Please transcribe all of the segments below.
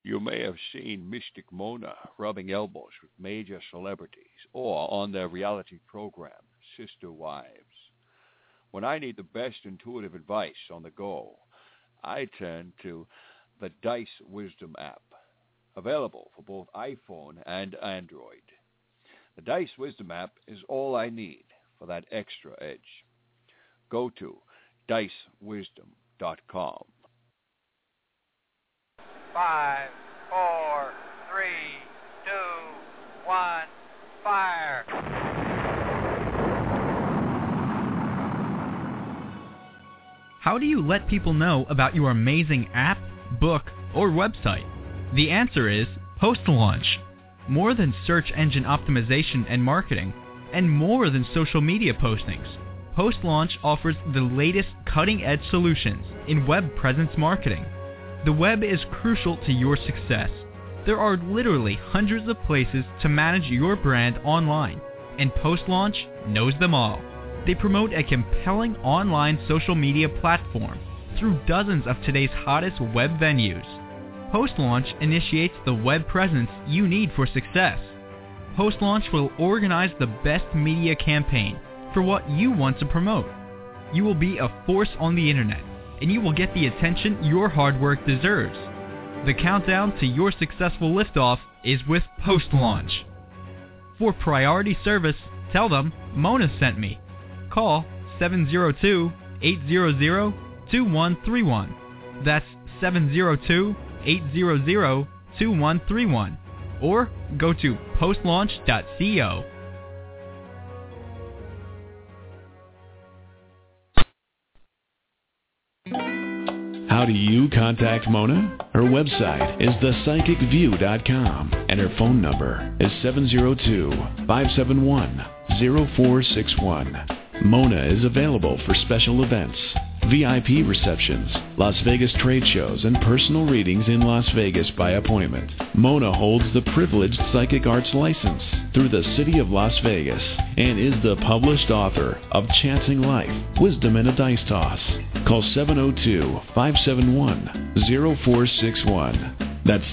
You may have seen Mystic Mona rubbing elbows with major celebrities or on their reality program, Sister Wives. When I need the best intuitive advice on the go, I turn to the Dice Wisdom app, available for both iPhone and Android. The Dice Wisdom app is all I need for that extra edge. Go to dicewisdom.com. 5, 4, 3, 2, 1, fire. How do you let people know about your amazing app, book, or website? The answer is post-launch. More than search engine optimization and marketing, and more than social media postings, post-launch offers the latest cutting-edge solutions in web presence marketing. The web is crucial to your success. There are literally hundreds of places to manage your brand online, and post-launch knows them all. They promote a compelling online social media platform through dozens of today's hottest web venues. Post-launch initiates the web presence you need for success. Post-launch will organize the best media campaign for what you want to promote. You will be a force on the internet, and you will get the attention your hard work deserves. The countdown to your successful liftoff is with post-launch. For priority service, tell them Mona sent me. Call 702-800-2131. That's 702-800-2131. Or go to postlaunch.co. How do you contact Mona? Her website is thepsychicview.com, and her phone number is 702-571-0461. Mona is available for special events, VIP receptions, Las Vegas trade shows, and personal readings in Las Vegas by appointment. Mona holds the privileged psychic arts license through the City of Las Vegas and is the published author of Chancing Life, Wisdom and a Dice Toss. Call 702-571-0461. That's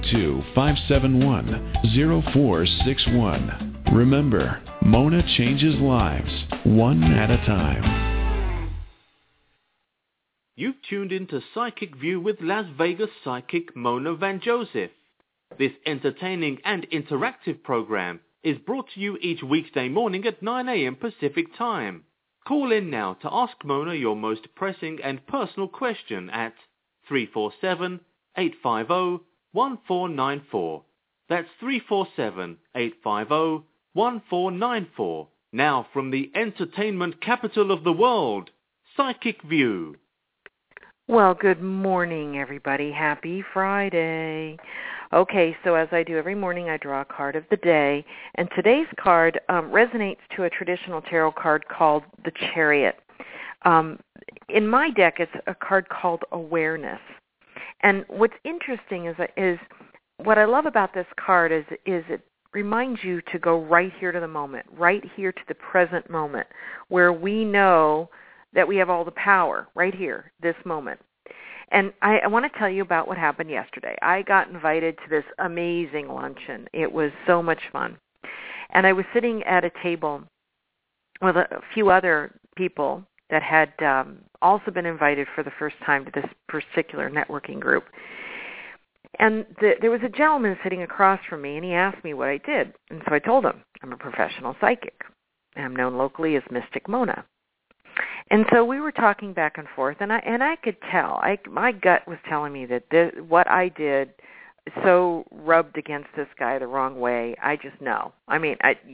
702-571-0461. Remember, Mona changes lives, one at a time. You've tuned into Psychic View with Las Vegas psychic Mona Van Joseph. This entertaining and interactive program is brought to you each weekday morning at 9 a.m. Pacific Time. Call in now to ask Mona your most pressing and personal question at 347-850-1494. That's 347-850-1494. Now from the entertainment capital of the world, Psychic View. Well, good morning, everybody. Happy Friday. Okay, so as I do every morning, I draw a card of the day, and today's card resonates to a traditional tarot card called the Chariot. In my deck, it's a card called Awareness. And what's interesting is what I love about this card is it reminds you to go right here to the moment, right here to the present moment, where we know that we have all the power right here, this moment. And I want to tell you about what happened yesterday. I got invited to this amazing luncheon. It was so much fun. And I was sitting at a table with a few other people that had also been invited for the first time to this particular networking group. And there was a gentleman sitting across from me, and he asked me what I did. And so I told him, I'm a professional psychic. I'm known locally as Mystic Mona. And so we were talking back and forth, and I could tell. My gut was telling me that what I did so rubbed against this guy the wrong way. I just know. I mean,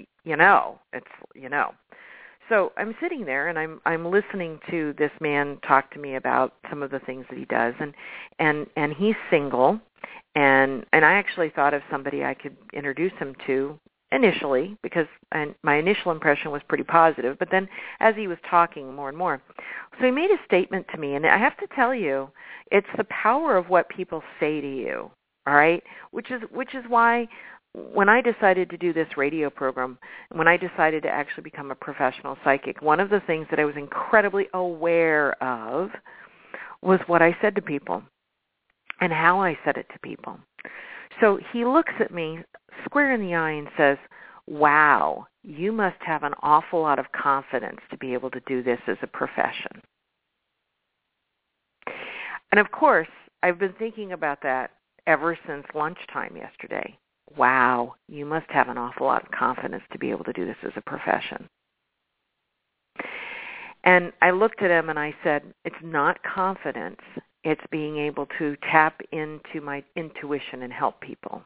So I'm sitting there, and I'm listening to this man talk to me about some of the things that he does, and he's single, and I actually thought of somebody I could introduce him to initially, because my initial impression was pretty positive, but then as he was talking more and more, so he made a statement to me, and I have to tell you, it's the power of what people say to you, all right, which is why when I decided to do this radio program, when I decided to actually become a professional psychic, one of the things that I was incredibly aware of was what I said to people and how I said it to people. So he looks at me square in the eye and says, wow, you must have an awful lot of confidence to be able to do this as a profession. And of course, I've been thinking about that ever since lunchtime yesterday. Wow, you must have an awful lot of confidence to be able to do this as a profession. And I looked at him and I said, it's not confidence, it's being able to tap into my intuition and help people.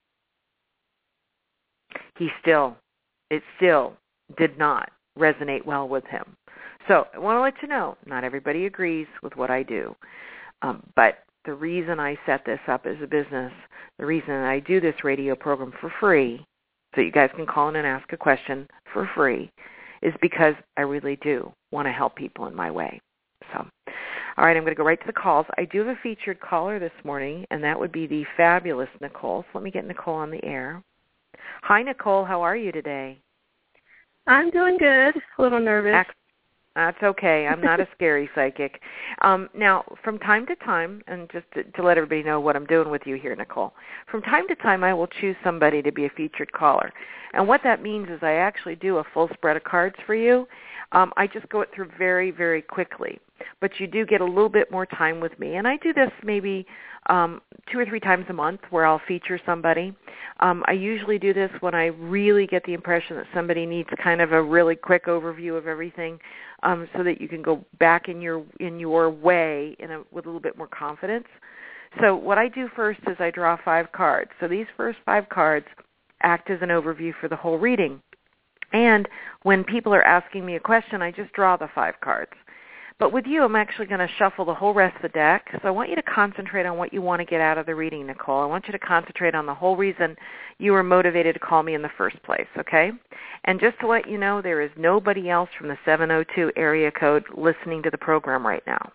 It still did not resonate well with him. So I want to let you know, not everybody agrees with what I do. But the reason I set this up as a business, the reason I do this radio program for free, so you guys can call in and ask a question for free, is because I really do want to help people in my way. So, all right, I'm going to go right to the calls. I do have a featured caller this morning, and that would be the fabulous Nicole. So let me get Nicole on the air. Hi, Nicole. How are you today? I'm doing good. A little nervous. That's okay. I'm not a scary psychic. Now, from time to time, and just to let everybody know what I'm doing with you here, Nicole, from time to time I will choose somebody to be a featured caller. And what that means is I actually do a full spread of cards for you. I just go it through very, very quickly. But you do get a little bit more time with me. And I do this maybe 2 or 3 times a month where I'll feature somebody. I usually do this when I really get the impression that somebody needs kind of a really quick overview of everything, so that you can go back in your way with a little bit more confidence. So what I do first is I draw 5 cards. So these first 5 cards act as an overview for the whole reading. And when people are asking me a question, I just draw the 5 cards. But with you, I'm actually going to shuffle the whole rest of the deck. So I want you to concentrate on what you want to get out of the reading, Nicole. I want you to concentrate on the whole reason you were motivated to call me in the first place, okay? And just to let you know, there is nobody else from the 702 area code listening to the program right now.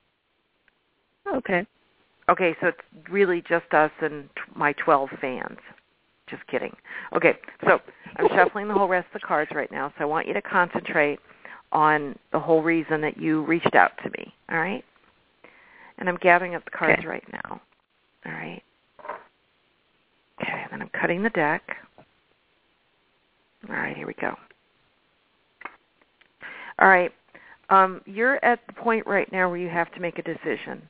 Okay. Okay, so it's really just us and my 12 fans. Just kidding. Okay, so I'm shuffling the whole rest of the cards right now, so I want you to concentrate on the whole reason that you reached out to me, all right? And I'm gathering up the cards right now, all right? Okay, and then I'm cutting the deck. All right, here we go. All right, you're at the point right now where you have to make a decision.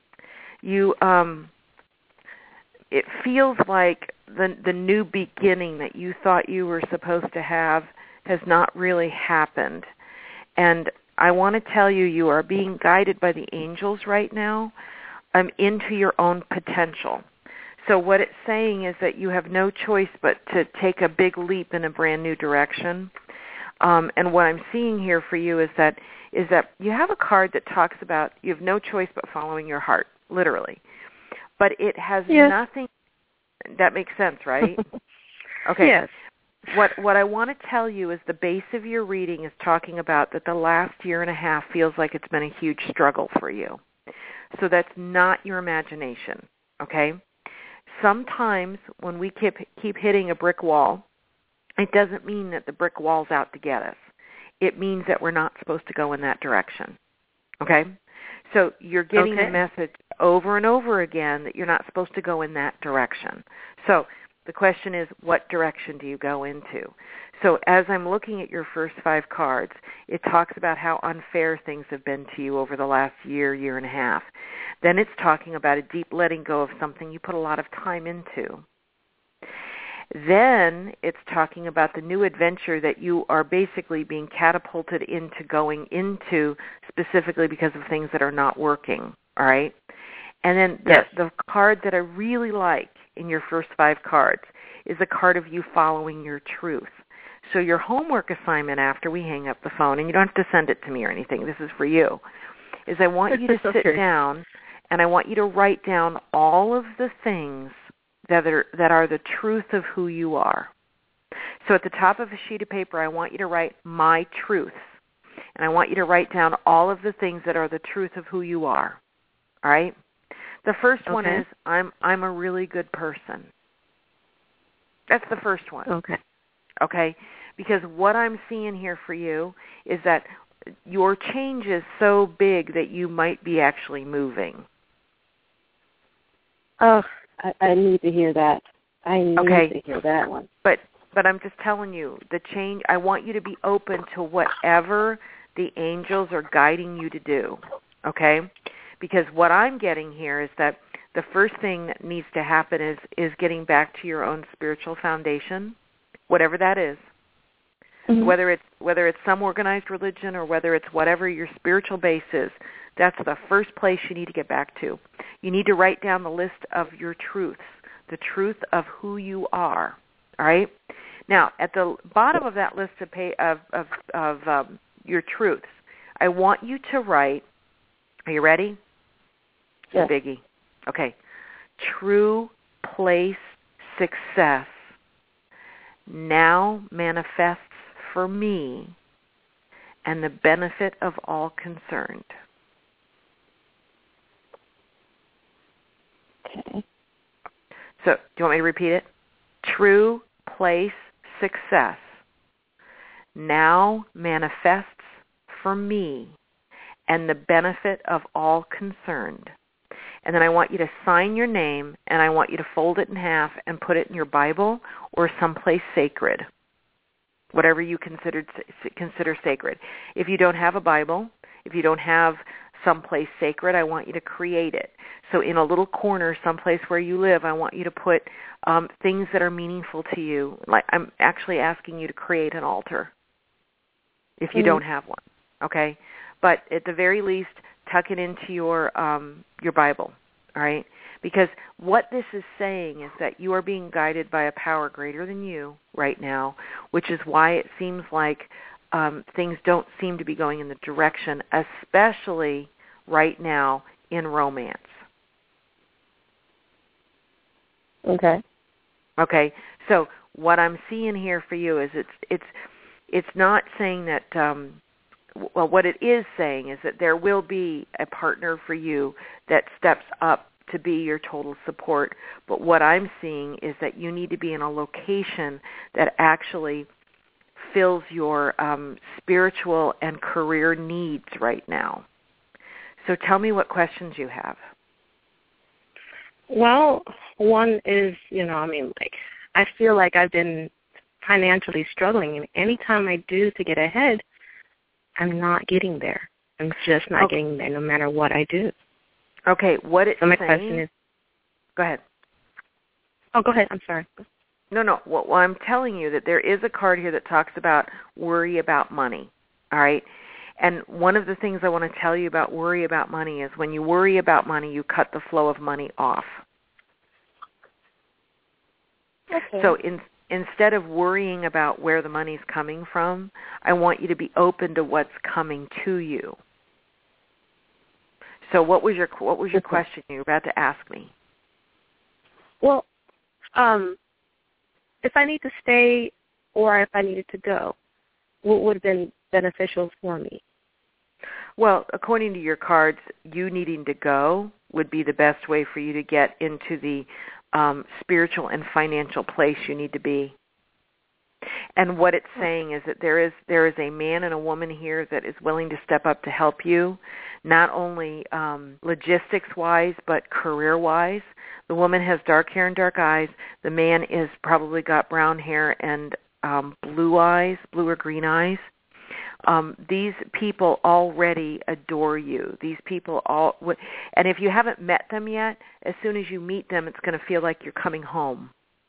It feels like the new beginning that you thought you were supposed to have has not really happened. And I want to tell you, you are being guided by the angels right now into your own potential. So what it's saying is that you have no choice but to take a big leap in a brand new direction. And what I'm seeing here for you is that you have a card that talks about you have no choice but following your heart, literally. But it has nothing. That makes sense, right? Okay. Yes. What I want to tell you is the base of your reading is talking about that the last year and a half feels like it's been a huge struggle for you. So that's not your imagination, okay? Sometimes when we keep hitting a brick wall, it doesn't mean that the brick wall's out to get us. It means that we're not supposed to go in that direction, okay? So you're getting the message over and over again that you're not supposed to go in that direction. So the question is, what direction do you go into? So as I'm looking at your first 5 cards, it talks about how unfair things have been to you over the last year and a half. Then it's talking about a deep letting go of something you put a lot of time into. Then it's talking about the new adventure that you are basically being catapulted into going into specifically because of things that are not working, all right? And then the card that I really like in your first 5 cards is a card of you following your truth. So your homework assignment after we hang up the phone, and you don't have to send it to me or anything, this is for you, is I want you to sit down and I want you to write down all of the things that are the truth of who you are. So at the top of a sheet of paper, I want you to write my truths. And I want you to write down all of the things that are the truth of who you are. All right? The first one is I'm a really good person. That's the first one. Okay. Okay? Because what I'm seeing here for you is that your change is so big that you might be actually moving. Oh, I need to hear that. I need to hear that one. But I'm just telling you, the change, I want you to be open to whatever the angels are guiding you to do, okay? Because what I'm getting here is that the first thing that needs to happen is getting back to your own spiritual foundation, whatever that is. Mm-hmm. Whether it's some organized religion or whether it's whatever your spiritual base is, that's the first place you need to get back to. You need to write down the list of your truths, the truth of who you are. All right. Now, at the bottom of that list of your truths, I want you to write. Are you ready? Yes. Biggie. Okay. True place success now manifests for me and the benefit of all concerned. Okay. So, do you want me to repeat it? True place success now manifests for me and the benefit of all concerned. And then I want you to sign your name, and I want you to fold it in half and put it in your Bible or someplace sacred, whatever you consider sacred. If you don't have a Bible, if you don't have someplace sacred, I want you to create it. So in a little corner, someplace where you live, I want you to put things that are meaningful to you. Like I'm actually asking you to create an altar if you don't have one, okay? But at the very least, tuck it into your Bible, all right? Because what this is saying is that you are being guided by a power greater than you right now, which is why it seems like things don't seem to be going in the direction, especially right now in romance. Okay. Okay. So what I'm seeing here for you is it's not saying that. Well, what it is saying is that there will be a partner for you that steps up to be your total support. But what I'm seeing is that you need to be in a location that actually fills your spiritual and career needs right now. So tell me what questions you have. Well, one is, I feel like I've been financially struggling, and anytime I do to get ahead, I'm not getting there. I'm just not getting there no matter what I do. Okay, what it's so my saying... question is... Go ahead. Oh, go ahead. I'm sorry. No. Well, I'm telling you that there is a card here that talks about worry about money, all right? And one of the things I want to tell you about worry about money is when you worry about money, you cut the flow of money off. Okay. So instead of worrying about where the money's coming from, I want you to be open to what's coming to you. So what was your question you were about to ask me? Well, if I need to stay or if I needed to go, what would have been beneficial for me? Well, according to your cards, you needing to go would be the best way for you to get into the spiritual and financial place you need to be. And what it's saying is that there is a man and a woman here that is willing to step up to help you, not only logistics-wise, but career-wise. The woman has dark hair and dark eyes. The man is probably got brown hair and blue eyes, blue or green eyes. These people already adore you. These people and if you haven't met them yet, as soon as you meet them, it's going to feel like you're coming home.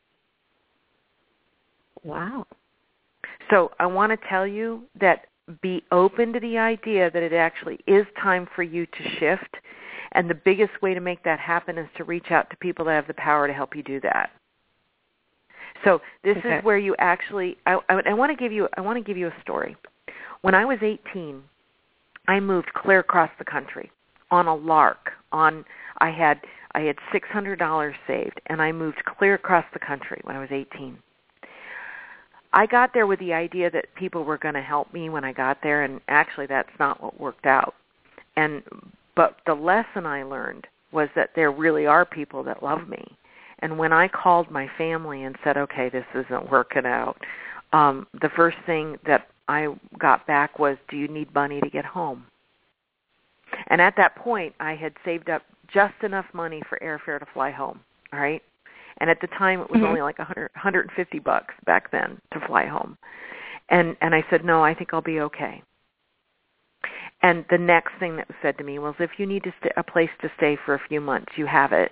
Wow. So I want to tell you that be open to the idea that it actually is time for you to shift, and the biggest way to make that happen is to reach out to people that have the power to help you do that. So this is where you actually. I want to give you a story. When I was 18, I moved clear across the country on a lark. I had $600 saved, and I moved clear across the country when I was 18. I got there with the idea that people were going to help me when I got there, and actually that's not what worked out. But the lesson I learned was that there really are people that love me. And when I called my family and said, okay, this isn't working out, the first thing that I got back was, do you need money to get home? And at that point, I had saved up just enough money for airfare to fly home, all right? And at the time, it was only like $150 back then to fly home. And I said, no, I think I'll be okay. And the next thing that was said to me was, if you need a place to stay for a few months, you have it.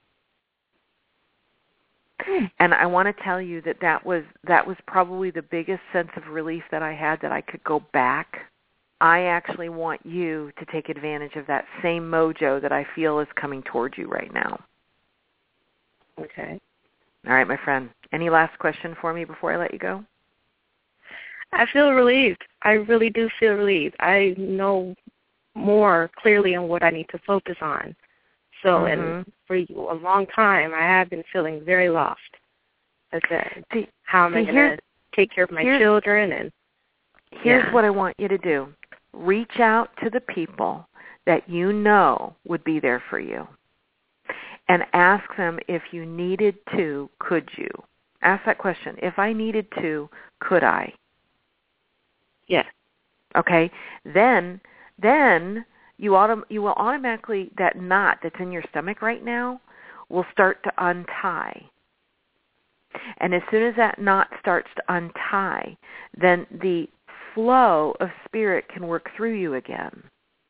And I want to tell you that was probably the biggest sense of relief that I had, that I could go back. I actually want you to take advantage of that same mojo that I feel is coming towards you right now. Okay. All right, my friend. Any last question for me before I let you go? I feel relieved. I really do feel relieved. I know more clearly on what I need to focus on. So, and for a long time, I have been feeling very lost. I said, how am I going to take care of my children? And here's what I want you to do. Reach out to the people that you know would be there for you and ask them, if you needed to, could you? Ask that question. If I needed to, could I? Yes. Okay. Then you will automatically, that knot that's in your stomach right now will start to untie. And as soon as that knot starts to untie, then the flow of spirit can work through you again.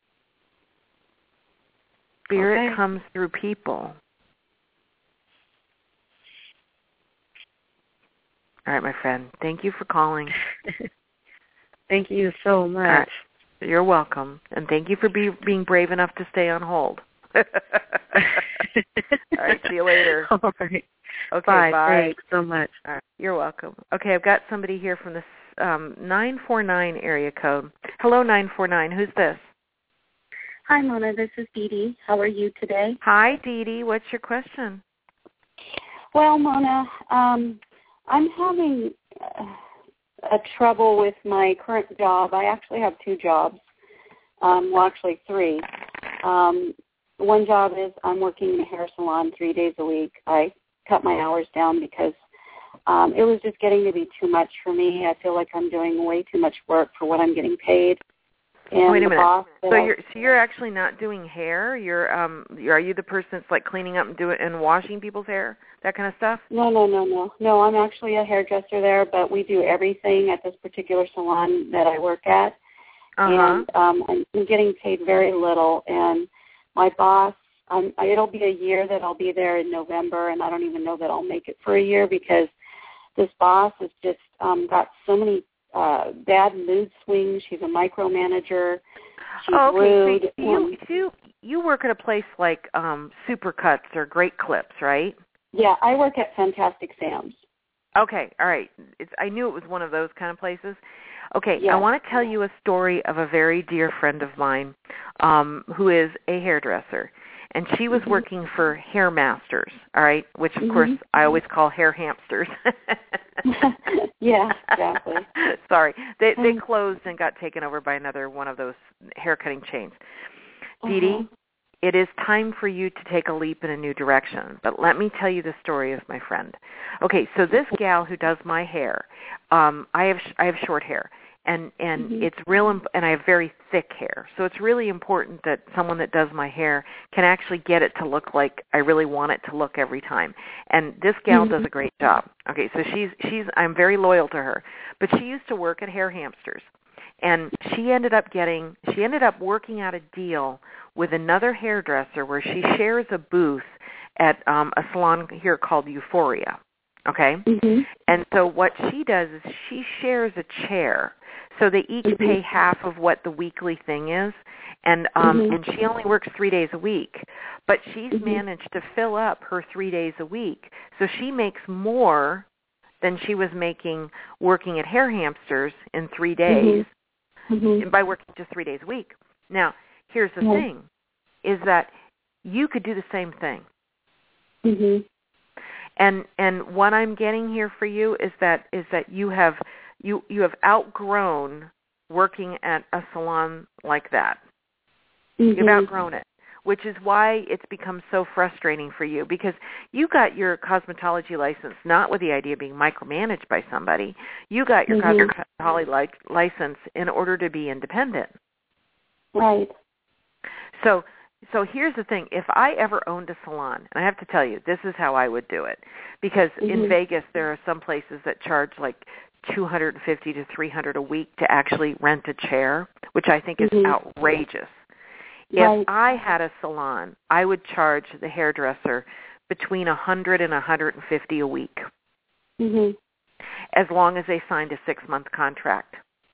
Spirit comes through people. All right, my friend. Thank you for calling. Thank you so much. Right. You're welcome. And thank you for being brave enough to stay on hold. All right, see you later. All right. Okay, bye. Bye. Thanks so much. All right, you're welcome. Okay, I've got somebody here from the 949 area code. Hello, 949. Who's this? Hi, Mona. This is Dee Dee. How are you today? Hi, Dee Dee. What's your question? Well, Mona, I'm having a trouble with my current job. I actually have two jobs. Well, actually three. One job is I'm working in a hair salon 3 days a week. I cut my hours down because it was just getting to be too much for me. I feel like I'm doing way too much work for what I'm getting paid. And wait a minute. Boss so you're actually not doing hair? Are you the person that's like cleaning up and washing people's hair, that kind of stuff? No. No, I'm actually a hairdresser there, but we do everything at this particular salon that I work at. And I'm getting paid very little. And my boss, it'll be a year that I'll be there in November, and I don't even know that I'll make it for a year because this boss has just got so many bad mood swings. She's a micromanager. She's rude. So you work at a place like Supercuts or Great Clips, right? Yeah, I work at Fantastic Sam's. Okay, all right. I knew it was one of those kind of places. Okay, yes. I want to tell you a story of a very dear friend of mine who is a hairdresser. And she was working for Hair Masters, all right, which, of course, I always call hair hamsters. Yeah, exactly. Sorry. They closed and got taken over by another one of those hair-cutting chains. Dee Dee, it is time for you to take a leap in a new direction. But let me tell you the story of my friend. Okay, so this gal who does my hair, I have short hair. And it's real, and I have very thick hair. So it's really important that someone that does my hair can actually get it to look like I really want it to look every time. And this gal does a great job. Okay, so I'm very loyal to her. But she used to work at Hair Hamsters. And she ended up working out a deal with another hairdresser where she shares a booth at a salon here called Euphoria. Okay? And so what she does is she shares a chair. So they each pay half of what the weekly thing is, and she only works 3 days a week. But she's managed to fill up her 3 days a week, so she makes more than she was making working at Hair Hamsters in 3 days by working just 3 days a week. Now, here's the thing, is that you could do the same thing. And what I'm getting here for you is that you have outgrown working at a salon like that. You've outgrown it, which is why it's become so frustrating for you, because you got your cosmetology license not with the idea of being micromanaged by somebody. You got your cosmetology license in order to be independent. Right. So so here's the thing. If I ever owned a salon, and I have to tell you, this is how I would do it. Because in Vegas, there are some places that charge like $250 to $300 a week to actually rent a chair, which I think is outrageous. If I had a salon, I would charge the hairdresser between $100 and $150 a week, as long as they signed a 6-month contract.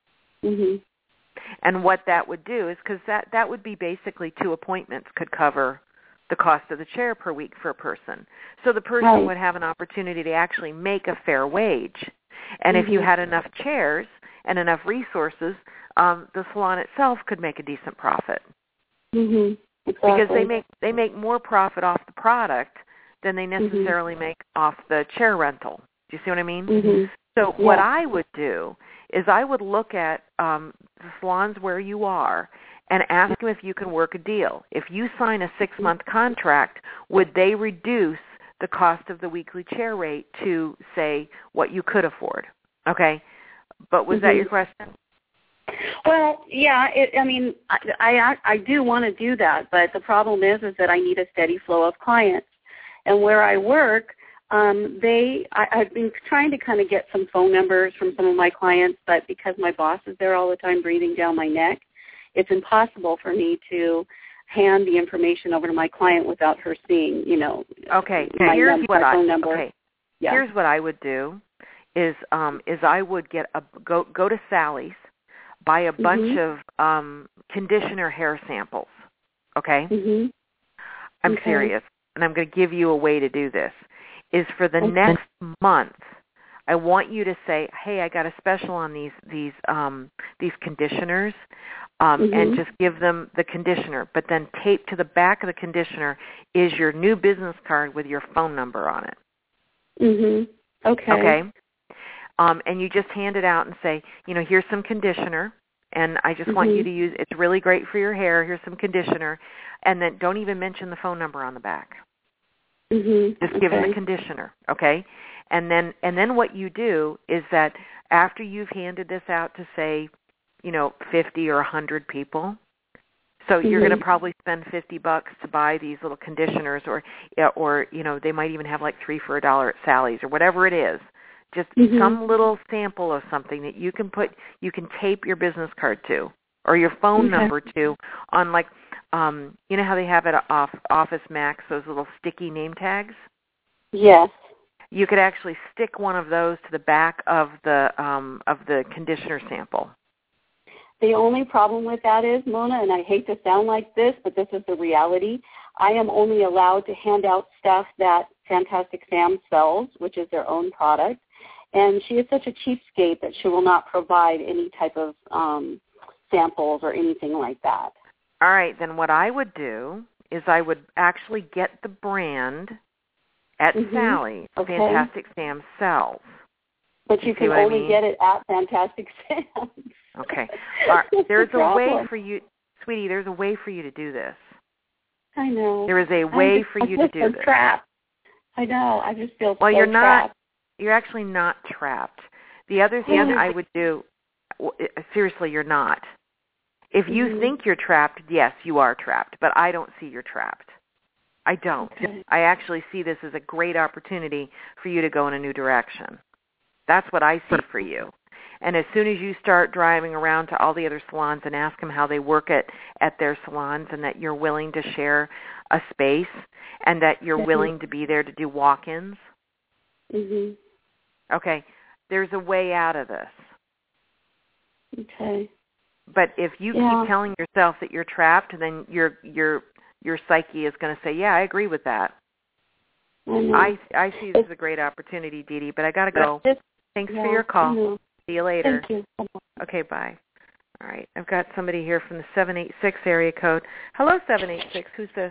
And what that would do is, because that would be basically 2 appointments could cover the cost of the chair per week for a person. So the person would have an opportunity to actually make a fair wage. And if you had enough chairs and enough resources, the salon itself could make a decent profit. Exactly. Because they make more profit off the product than they necessarily make off the chair rental. Do you see what I mean? So what I would do is I would look at the salons where you are and ask them if you can work a deal. If you sign a 6-month contract, would they reduce the cost of the weekly chair rate to, say, what you could afford? Okay? But was that your question? Well, yeah. I do want to do that, but the problem is that I need a steady flow of clients. And where I work, I've been trying to kind of get some phone numbers from some of my clients, but because my boss is there all the time breathing down my neck, it's impossible for me to hand the information over to my client without her seeing, Okay. my phone number. Okay. Yeah. Here's what I would do is I would get go to Sally's, buy a bunch of conditioner hair samples. Okay? I'm serious, and I'm going to give you a way to do this. Is for the next month, I want you to say, "Hey, I got a special on these conditioners," and just give them the conditioner. But then taped to the back of the conditioner is your new business card with your phone number on it. Okay. Okay. And you just hand it out and say, here's some conditioner, and I just want you to use. It's really great for your hair. Here's some conditioner, and then don't even mention the phone number on the back. Just give them the conditioner, okay? And then what you do is that after you've handed this out to, say, 50 or 100 people, so you're going to probably spend $50 to buy these little conditioners, or they might even have like 3 for $1 at Sally's or whatever it is. Just some little sample of something that you can tape your business card to or your phone number to on, like, you know how they have at Office Max, those little sticky name tags? Yes. You could actually stick one of those to the back of the conditioner sample. The only problem with that is, Mona, and I hate to sound like this, but this is the reality, I am only allowed to hand out stuff that Fantastic Sam sells, which is their own product. And she is such a cheapskate that she will not provide any type of samples or anything like that. All right, then what I would do is I would actually get the brand at Sally's. Fantastic Sam sells. But you can only get it at Fantastic Sam's. Okay. All right. There's a way for you, sweetie, there's a way for you to do this. I know. There is a way for you to do this. Trapped. I know. I just feel well, so you're trapped. You're actually not trapped. The other thing I would do, seriously, you're not. If you think you're trapped, yes, you are trapped, but I don't see you're trapped. I don't. Okay. I actually see this as a great opportunity for you to go in a new direction. That's what I see for you. And as soon as you start driving around to all the other salons and ask them how they work at their salons and that you're willing to share a space and that you're willing to be there to do walk-ins, okay, there's a way out of this. Okay. But if you keep telling yourself that you're trapped, then your psyche is going to say, yeah, I agree with that. I see this as a great opportunity, Dee Dee, but I got to go. Thanks for your call. See you later. Thank you. Okay, bye. All right, I've got somebody here from the 786 area code. Hello, 786. Who's this?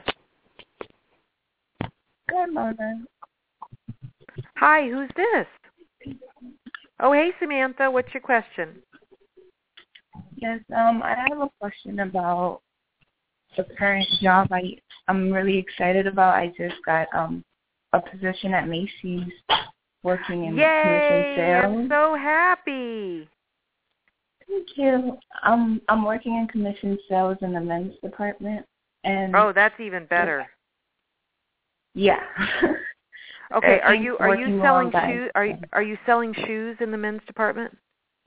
Good morning. Hi, who's this? Oh, hey, Samantha. What's your question? Yes, I have a question about the current job I'm really excited about. I just got a position at Macy's working in commission sales. I'm so happy. Thank you. I'm working in commission sales in the men's department. And that's even better. Yeah. Okay, are you selling shoes? Are you selling shoes in the men's department?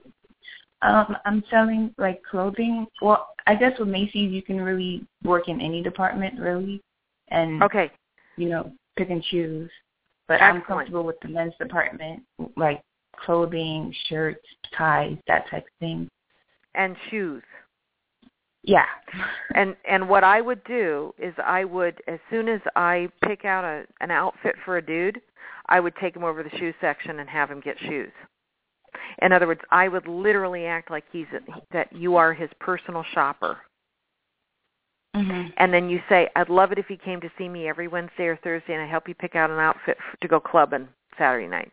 I'm selling like clothing. Well, I guess with Macy's you can really work in any department really, and pick and choose. But Excellent. I'm comfortable with the men's department, like clothing, shirts, ties, that type of thing. And shoes. Yeah. And what I would do is I would, as soon as I pick out an outfit for a dude, I would take him over to the shoe section and have him get shoes. In other words, I would literally act like that you are his personal shopper. Mm-hmm. And then you say, I'd love it if you came to see me every Wednesday or Thursday and I help you pick out an outfit to go clubbing Saturday night.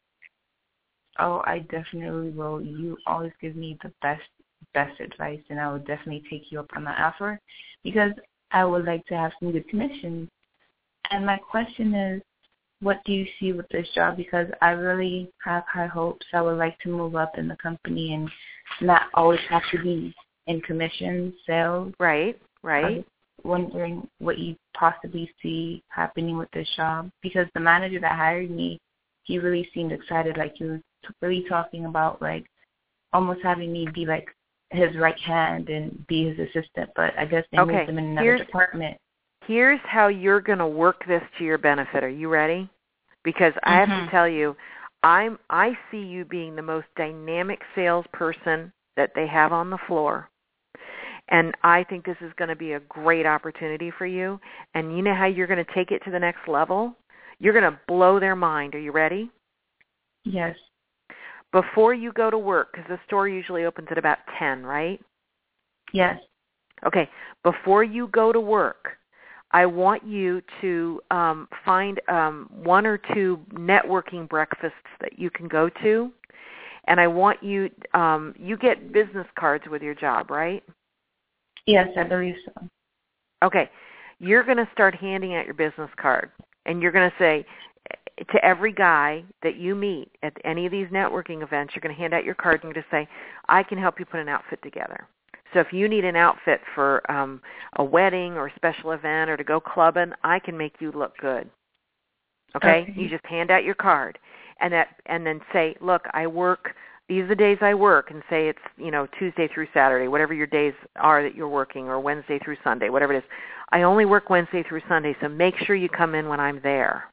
Oh, I definitely will. You always give me the best advice, and I would definitely take you up on the offer because I would like to have some good commissions. And my question is, what do you see with this job? Because I really have high hopes. I would like to move up in the company and not always have to be in commissions, sales. Right. I'm wondering what you possibly see happening with this job because the manager that hired me, he really seemed excited, like he was really talking about like almost having me be like his right hand and be his assistant, but I guess they moved him in another department. Here's how you're going to work this to your benefit. Are you ready? Because I have to tell you, I see you being the most dynamic salesperson that they have on the floor. And I think this is going to be a great opportunity for you. And you know how you're going to take it to the next level? You're going to blow their mind. Are you ready? Yes. Before you go to work, because the store usually opens at about 10, right? Yes. Okay. Before you go to work, I want you to find one or two networking breakfasts that you can go to. And I want you, you get business cards with your job, right? Yes, I believe so. Okay. You're going to start handing out your business card. And you're going to say to every guy that you meet at any of these networking events, you're going to hand out your card and you're going to say, I can help you put an outfit together. So if you need an outfit for a wedding or a special event or to go clubbing, I can make you look good. Okay? You just hand out your card and then say, look, I work, these are the days I work, and say it's, Tuesday through Saturday, whatever your days are that you're working, or Wednesday through Sunday, whatever it is. I only work Wednesday through Sunday, so make sure you come in when I'm there.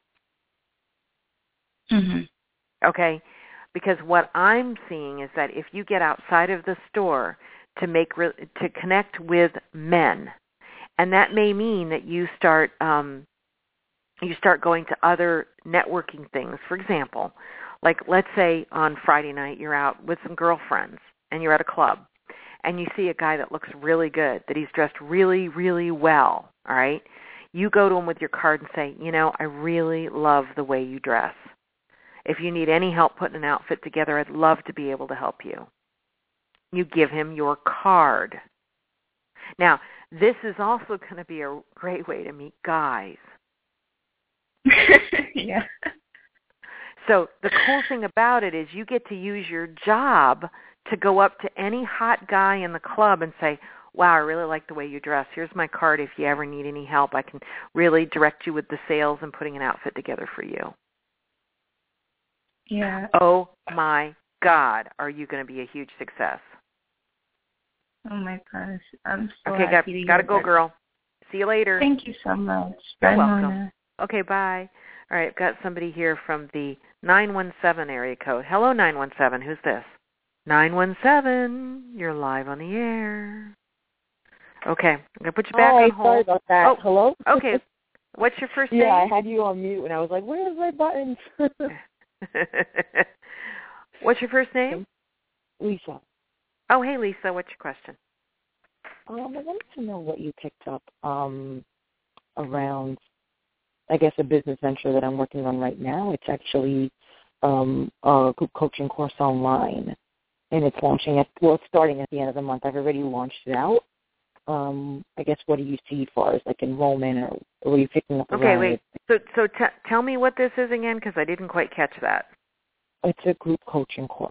Mm-hmm. Okay? Because what I'm seeing is that if you get outside of the store to connect with men, and that may mean that you start going to other networking things. For example, like let's say on Friday night you're out with some girlfriends and you're at a club and you see a guy that looks really good, that he's dressed really, really well, all right? You go to him with your card and say, I really love the way you dress. If you need any help putting an outfit together, I'd love to be able to help you. You give him your card. Now, this is also going to be a great way to meet guys. Yeah. So the cool thing about it is you get to use your job to go up to any hot guy in the club and say, wow, I really like the way you dress. Here's my card. If you ever need any help, I can really direct you with the sales and putting an outfit together for you. Yeah. Oh, my God, are you going to be a huge success? Oh, my gosh. I'm so happy to hear gotta go, that. Girl. See you later. Thank you so much. You're Bye, welcome. Mona. Okay, bye. All right, I've got somebody here from the 917 area code. Hello, 917. Who's this? 917. You're live on the air. Okay, I'm going to put you back on hold. Sorry about that. Oh, hello? Okay. What's your first name? Yeah, I had you on mute, and I was like, where's my buttons? What's your first name? Lisa. Oh, hey, Lisa. What's your question? I wanted to know what you picked up around, I guess, a business venture that I'm working on right now. It's actually a group coaching course online, and it's it's starting at the end of the month. I've already launched it out. I guess, what do you see as far as like enrollment, or are you picking up? Okay, wait. So tell me what this is again, because I didn't quite catch that. It's a group coaching course.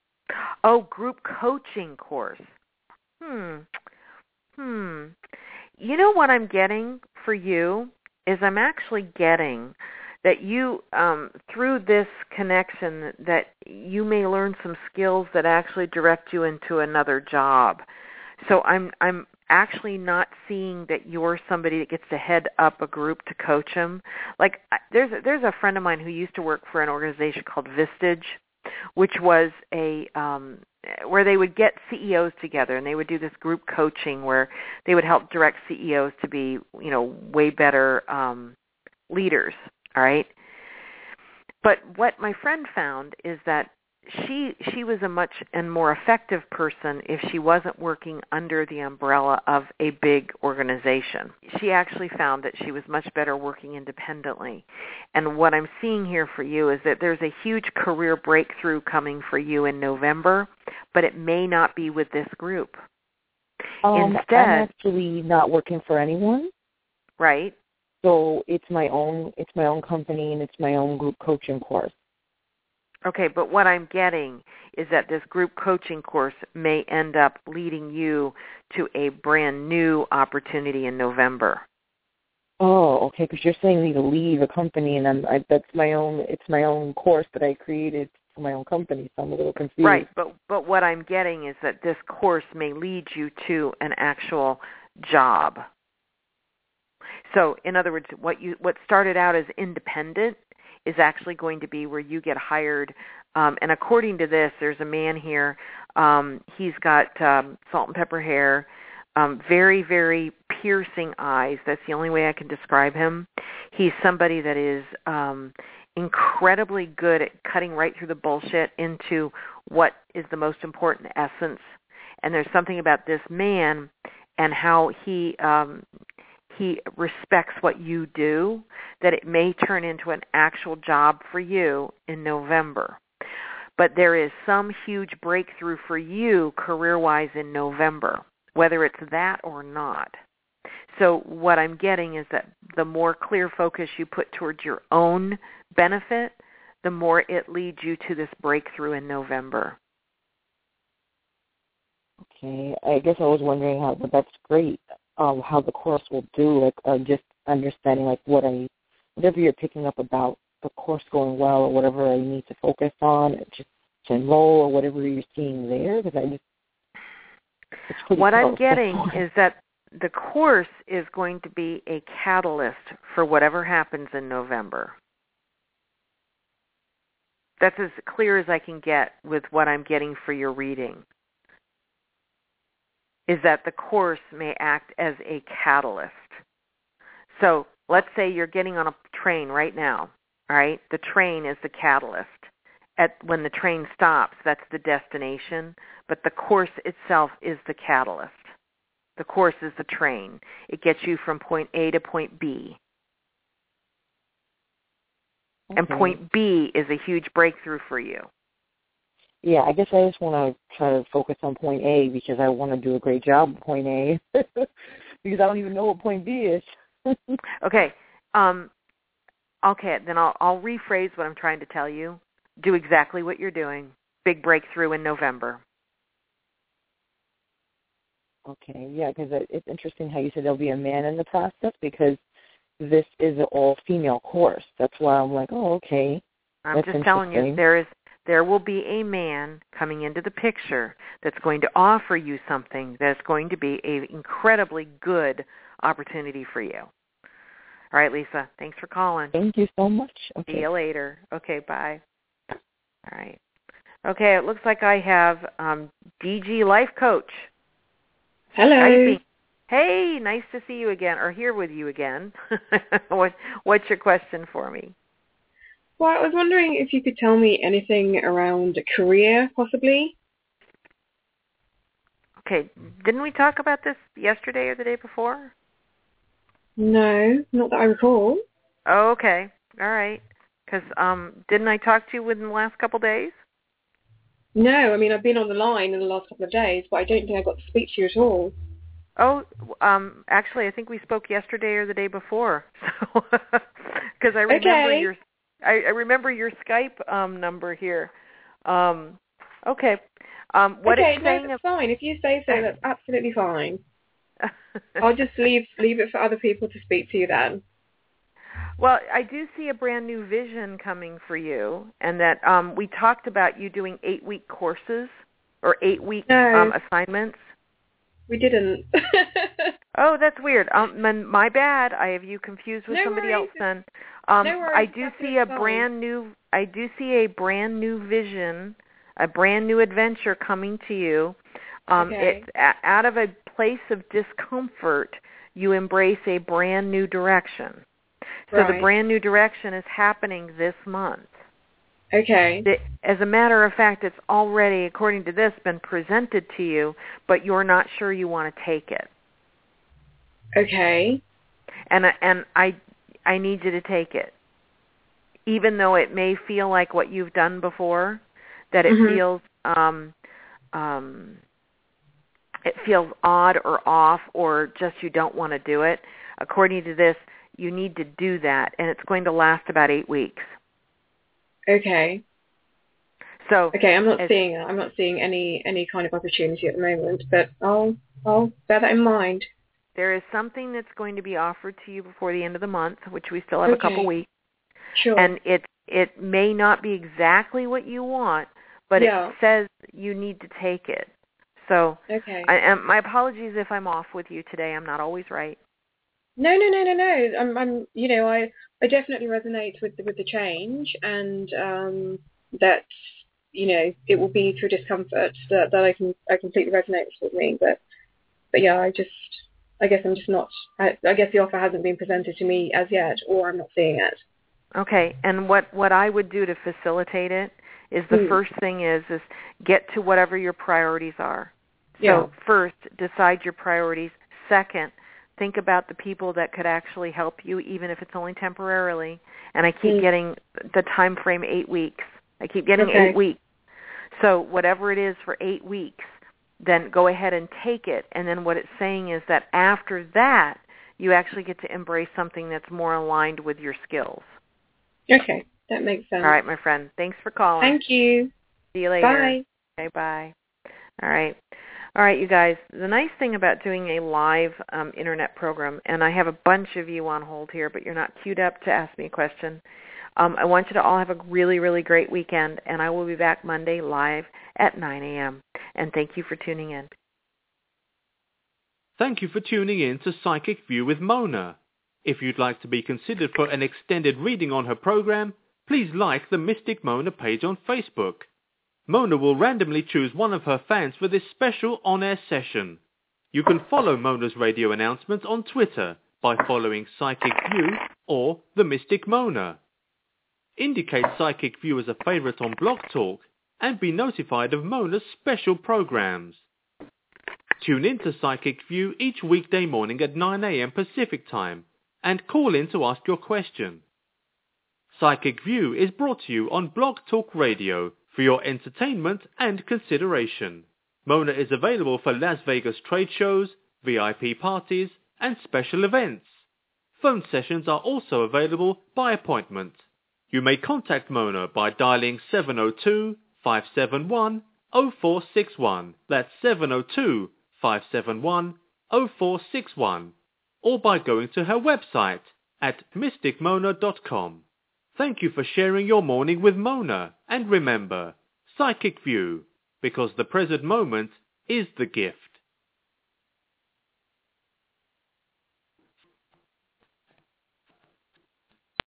Oh, group coaching course. You know what I'm getting for you is I'm actually getting that you, through this connection, that you may learn some skills that actually direct you into another job. So I'm actually not seeing that you're somebody that gets to head up a group to coach them. Like there's a friend of mine who used to work for an organization called Vistage, which was a where they would get CEOs together and they would do this group coaching where they would help direct CEOs to be, way better leaders, all right? But what my friend found is that she was a much and more effective person if she wasn't working under the umbrella of a big organization. She actually found that she was much better working independently. And what I'm seeing here for you is that there's a huge career breakthrough coming for you in November, but it may not be with this group. Instead, I'm actually not working for anyone. Right. So it's my own company and it's my own group coaching course. Okay, but what I'm getting is that this group coaching course may end up leading you to a brand new opportunity in November. Oh, okay, because you're saying me to leave a company, and it's my own course that I created for my own company, so I'm a little confused. Right, but what I'm getting is that this course may lead you to an actual job. So, in other words, what started out as independent is actually going to be where you get hired. And according to this, there's a man here. He's got salt and pepper hair, very, very piercing eyes. That's the only way I can describe him. He's somebody that is incredibly good at cutting right through the bullshit into what is the most important essence. And there's something about this man and how he respects what you do, that it may turn into an actual job for you in November. But there is some huge breakthrough for you career-wise in November, whether it's that or not. So what I'm getting is that the more clear focus you put towards your own benefit, the more it leads you to this breakthrough in November. Okay, I guess I was wondering but that's great. How the course will do, just understanding whatever you're picking up about the course going well, or whatever I need to focus on, just to enroll, or whatever you're seeing there, because what I'm getting is that the course is going to be a catalyst for whatever happens in November. That's as clear as I can get with what I'm getting for your reading. Is that the course may act as a catalyst. So let's say you're getting on a train right now, all right? The train is the catalyst. When the train stops, that's the destination, but the course itself is the catalyst. The course is the train. It gets you from point A to point B. Okay. And point B is a huge breakthrough for you. Yeah, I guess I just want to try to focus on point A because I want to do a great job at point A because I don't even know what point B is. Okay. Okay, then I'll rephrase what I'm trying to tell you. Do exactly what you're doing. Big breakthrough in November. Okay, yeah, because it's interesting how you said there'll be a man in the process because this is an all-female course. That's why I'm like, oh, okay. I'm just telling you, there will be a man coming into the picture that's going to offer you something that's going to be an incredibly good opportunity for you. All right, Lisa, thanks for calling. Thank you so much. Okay. See you later. Okay, bye. All right. Okay, it looks like I have DG Life Coach. Hello. Hey, nice to see you again, or here with you again. What's your question for me? Well, I was wondering if you could tell me anything around a career, possibly. Okay. Didn't we talk about this yesterday or the day before? No, not that I recall. Oh, okay. All right. Because didn't I talk to you within the last couple of days? No, I mean, I've been on the line in the last couple of days, but I don't think I got to speak to you at all. Oh, actually, I think we spoke yesterday or the day before. So, because I remember I remember your Skype number here. What okay, it's saying that's fine. If you say so, that's absolutely fine. I'll just leave it for other people to speak to you then. Well, I do see a brand new vision coming for you, and that we talked about you doing 8-week courses or 8-week assignments. We didn't. Oh, that's weird. My bad. I have you confused with somebody else. Then I do see a brand new. I do see a brand new vision, a brand new adventure coming to you. Okay. It's out of a place of discomfort. You embrace a brand new direction. So the brand new direction is happening this month. Okay. As a matter of fact, it's already, according to this, been presented to you, but you're not sure you want to take it. Okay. And I need you to take it, even though it may feel like what you've done before, that it feels it feels odd or off, or just you don't want to do it. According to this, you need to do that, and it's going to last about 8 weeks. Okay. So I'm not seeing any kind of opportunity at the moment, but I'll bear that in mind. There is something that's going to be offered to you before the end of the month, which we still have a couple weeks. Sure. And it may not be exactly what you want, but it says you need to take it. So my apologies if I'm off with you today. I'm not always right. No. I'm I definitely resonate with the change, and that it will be through discomfort that I completely resonates with me. But yeah, I guess I'm just not. I guess the offer hasn't been presented to me as yet, or I'm not seeing it. Okay, and what I would do to facilitate it is the first thing is get to whatever your priorities are. So first, decide your priorities. Second, think about the people that could actually help you, even if it's only temporarily. And I keep getting the time frame 8 weeks. I keep getting 8 weeks. So whatever it is for 8 weeks, then go ahead and take it. And then what it's saying is that after that, you actually get to embrace something that's more aligned with your skills. Okay, that makes sense. All right, my friend. Thanks for calling. Thank you. See you later. Bye. Okay, bye. All right. All right, you guys, the nice thing about doing a live internet program, and I have a bunch of you on hold here, but you're not queued up to ask me a question. I want you to all have a really, really great weekend, and I will be back Monday live at 9 a.m. And thank you for tuning in. Thank you for tuning in to Psychic View with Mona. If you'd like to be considered for an extended reading on her program, please like the Mystic Mona page on Facebook. Mona will randomly choose one of her fans for this special on-air session. You can follow Mona's radio announcements on Twitter by following Psychic View or The Mystic Mona. Indicate Psychic View as a favorite on Blog Talk and be notified of Mona's special programs. Tune in to Psychic View each weekday morning at 9 a.m. Pacific Time and call in to ask your question. Psychic View is brought to you on Blog Talk Radio for your entertainment and consideration. Mona is available for Las Vegas trade shows, VIP parties, and special events. Phone sessions are also available by appointment. You may contact Mona by dialing 702-571-0461. That's 702-571-0461. Or by going to her website at mysticmona.com. Thank you for sharing your morning with Mona. And remember, Psychic View, because the present moment is the gift.